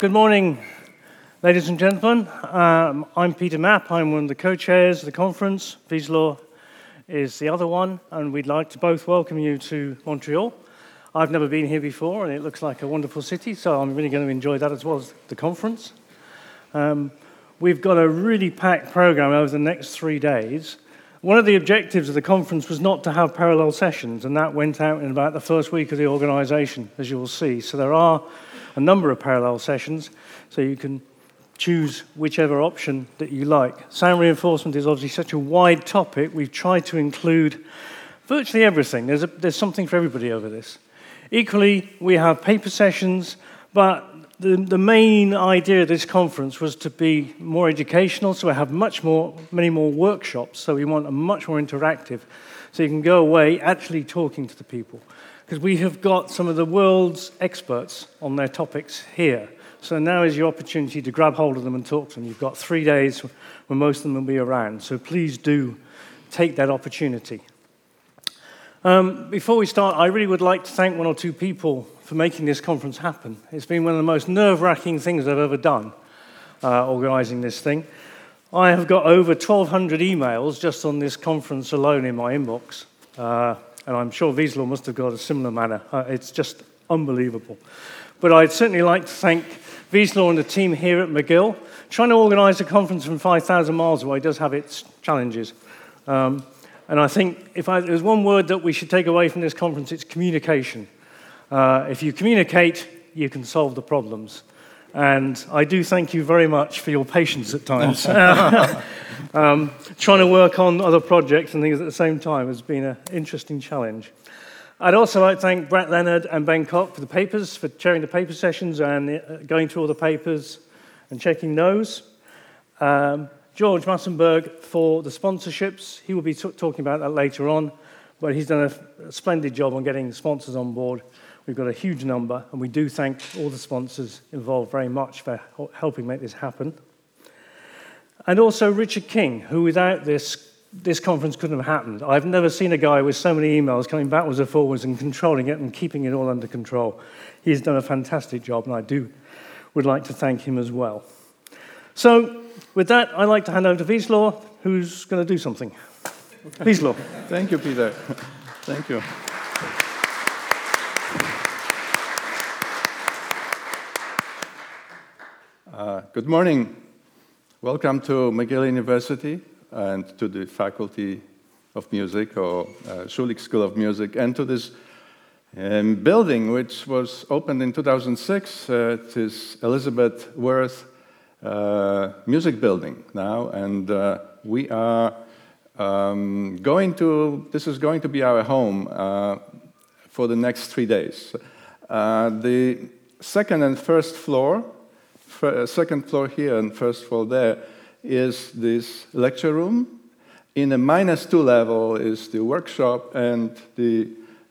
Good morning, ladies and gentlemen. I'm Peter Mapp. I'm one of the co-chairs of the conference. Wisław is the other one, and we'd like to both welcome you to Montreal. I've never been here before, and it looks like a wonderful city, so I'm really going to enjoy that as well as the conference. We've got a really packed program over the next 3 days. One of the objectives of the conference was not to have parallel sessions, and that went out in about the first week of the organization, as you will see. So there are a number of parallel sessions, so you can choose whichever option that you like. Sound reinforcement is obviously such a wide topic. We've tried to include virtually everything. There's something for everybody over this. Equally, we have paper sessions, but the main idea of this conference was to be more educational, so we have many more workshops, so we want a much more interactive, so you can go away actually talking to the people. Because we have got some of the world's experts on their topics here. So now is your opportunity to grab hold of them and talk to them. You've got 3 days when most of them will be around, so please do take that opportunity. Before we start, I really would like to thank one or two people for making this conference happen. It's been one of the most nerve-wracking things I've ever done, organizing this thing. I have got over 1,200 emails just on this conference alone in my inbox. And I'm sure Wisław must have got a similar manner. It's just unbelievable. But I'd certainly like to thank Wisław and the team here at McGill. Trying to organize a conference from 5,000 miles away does have its challenges. And I think if there's one word that we should take away from this conference, it's communication. If you communicate, you can solve the problems. And I do thank you very much for your patience at times. Trying to work on other projects and things at the same time has been an interesting challenge. I'd also like to thank Brett Leonard and Ben Koch for the papers, for chairing the paper sessions and going through all the papers and checking those. George Massenberg for the sponsorships. He will be talking about that later on, but he's done a splendid job on getting sponsors on board. We've got a huge number, and we do thank all the sponsors involved very much for helping make this happen. And also Richard King, who without this conference couldn't have happened. I've never seen a guy with so many emails coming backwards and forwards and controlling it and keeping it all under control. He's done a fantastic job, and I would like to thank him as well. So with that, I'd like to hand over to Wisław, who's going to do something. Okay. Wisław. Thank you, Peter. Thank you. Good morning. Welcome to McGill University and to the Faculty of Music or Schulich School of Music and to this building which was opened in 2006. It is Elizabeth Worth Music Building now, and we are this is going to be our home for the next 3 days. The second and first floor, second floor here and first floor there, is this lecture room. In the -2 level is the workshop and the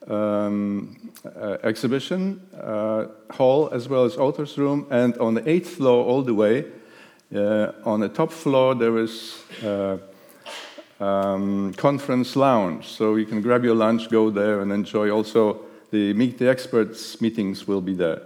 exhibition hall, as well as author's room. And on the 8th floor, all the way, on the top floor, there is conference lounge. So you can grab your lunch, go there, and enjoy. Also, the Meet the Experts meetings will be there.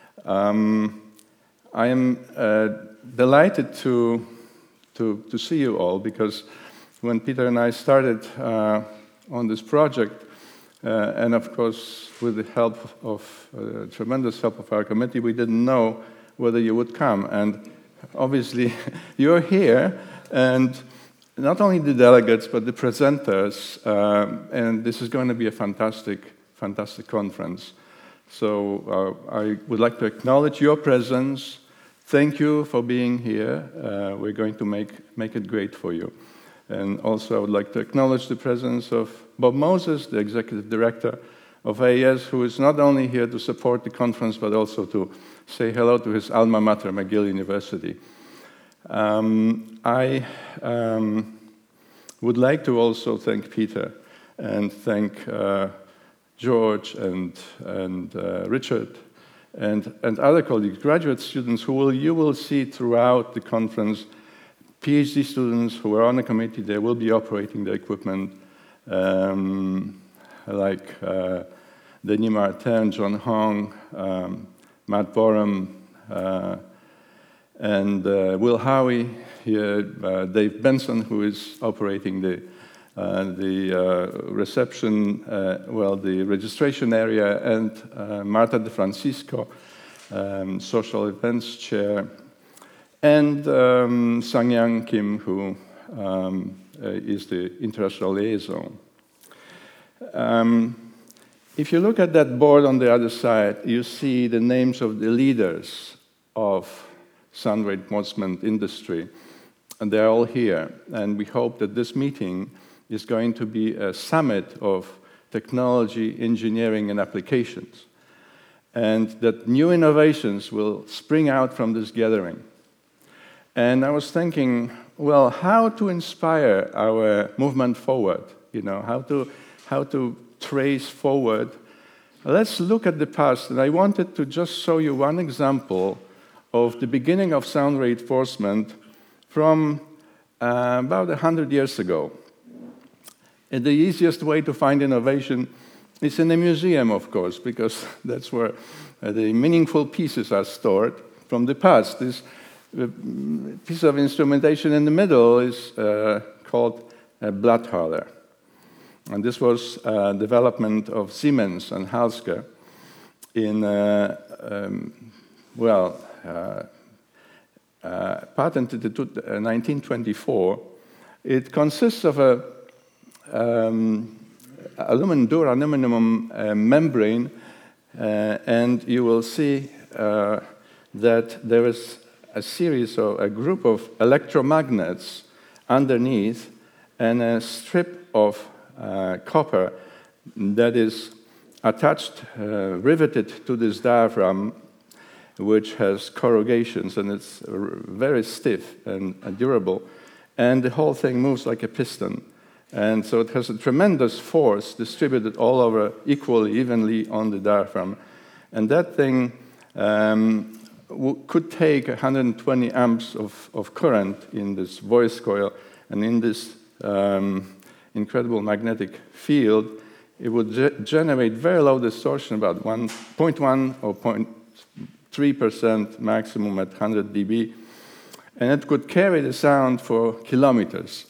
I am delighted to see you all, because when Peter and I started on this project, and of course with the help of tremendous help of our committee, we didn't know whether you would come. And obviously you're here, and not only the delegates but the presenters, and this is going to be a fantastic conference. So I would like to acknowledge your presence. Thank you for being here. We're going to make it great for you. And also I would like to acknowledge the presence of Bob Moses, the Executive Director of AES, who is not only here to support the conference, but also to say hello to his alma mater, McGill University. I would like to also thank Peter and thank George and Richard and other colleagues, graduate students who you will see throughout the conference, PhD students who are on the committee. They will be operating the equipment, like Denis Martin, John Hong, Matt Borum, and Will Howie here, Dave Benson, who is operating the reception, the registration area, and Marta De Francisco, social events chair, and Sang-Yang Kim, who is the international liaison. If you look at that board on the other side, you see the names of the leaders of sound reinforcement industry, and they're all here. And we hope that this meeting is going to be a summit of technology, engineering, and applications, and that new innovations will spring out from this gathering. And I was thinking, well, how to inspire our movement forward? You know, how to trace forward. Let's look at the past, and I wanted to just show you one example of the beginning of sound reinforcement from about 100 years ago. And the easiest way to find innovation is in a museum, of course, because that's where the meaningful pieces are stored from the past. This piece of instrumentation in the middle is called a Blatthaler. And this was development of Siemens and Halske in, patented in 1924. It consists of a aluminum membrane, and you will see that there is a group of electromagnets underneath and a strip of copper that is attached, riveted to this diaphragm, which has corrugations, and it's very stiff and durable, and the whole thing moves like a piston. And so it has a tremendous force distributed all over evenly on the diaphragm. And that thing could take 120 amps of current in this voice coil, and in this incredible magnetic field, it would generate very low distortion, about 1.1 or 0.3% maximum at 100 dB, and it could carry the sound for kilometers.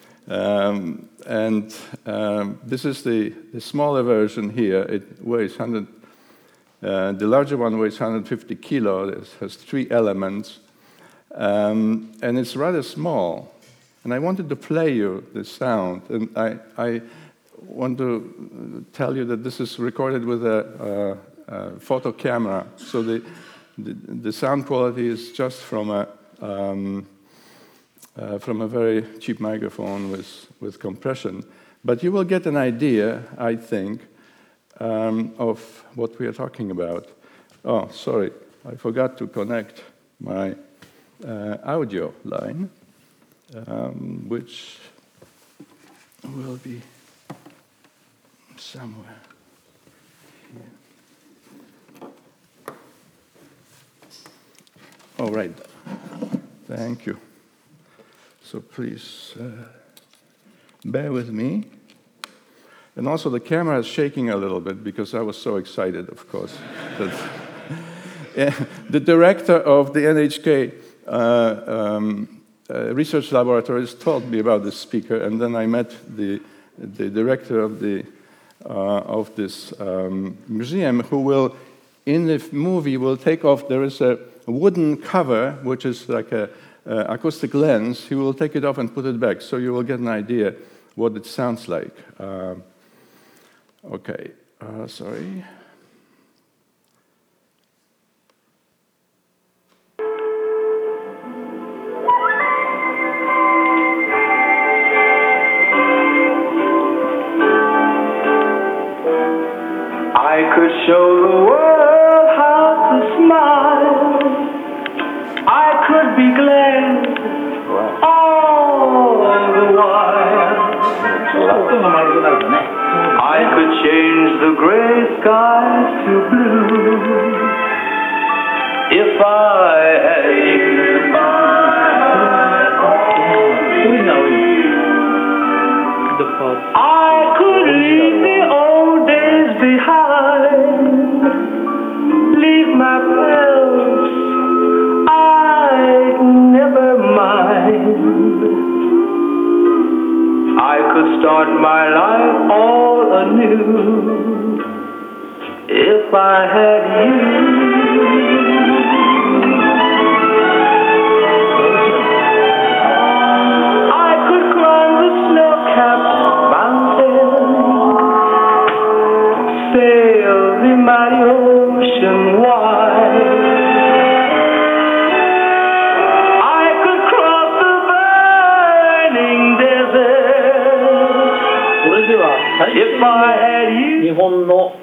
This is the smaller version here. It weighs 100. The larger one weighs 150 kilo. It has 3 elements, and it's rather small. And I wanted to play you the sound, and I want to tell you that this is recorded with a photo camera, so the sound quality is just from a very cheap microphone with compression. But you will get an idea, I think, of what we are talking about. Oh, sorry, I forgot to connect my audio line, which will be somewhere here. All right, thank you. So please bear with me. And also the camera is shaking a little bit because I was so excited, of course. The director of the NHK research laboratories told me about this speaker, and then I met the director of this museum, who will, in the movie, will take off. There is a wooden cover, which is like a acoustic lens. He will take it off and put it back, so you will get an idea what it sounds like. Okay, sorry. I could show the world how to smile. I could be glad all the while. I could change the gray skies to blue if I had you. I could leave the old days behind, leave my past. I start my life all anew if I had you. I could climb the snow-capped mountain, sail the mighty ocean wide. I could cross the burning desert それでは最 if I had 初に you. 日本の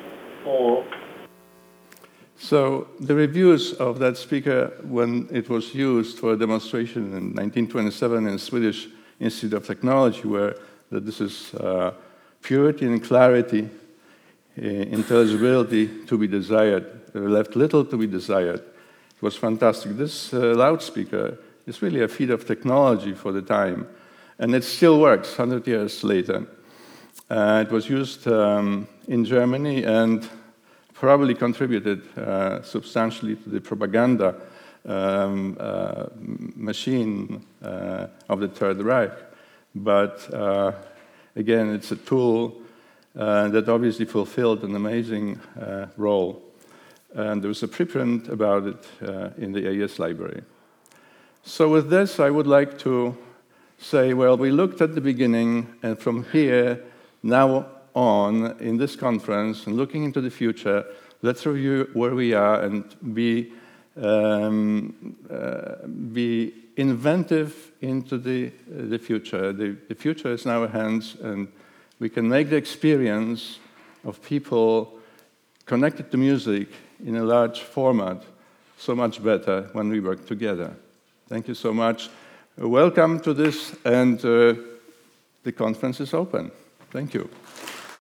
So the reviews of that speaker when it was used for a demonstration in 1927 in Swedish Institute of Technology were that this is purity and clarity, intelligibility to be desired, left little to be desired. It was fantastic. This loudspeaker is really a feat of technology for the time, and it still works 100 years later. It was used in Germany and probably contributed substantially to the propaganda machine of the Third Reich. But again, it's a tool that obviously fulfilled an amazing role. And there was a preprint about it in the AES library. So with this, I would like to say, well, we looked at the beginning, and from here, now on in this conference and looking into the future, let's review where we are and be inventive into the future. The future is in our hands, and we can make the experience of people connected to music in a large format so much better when we work together. Thank you so much. Welcome to this, and the conference is open. Thank you.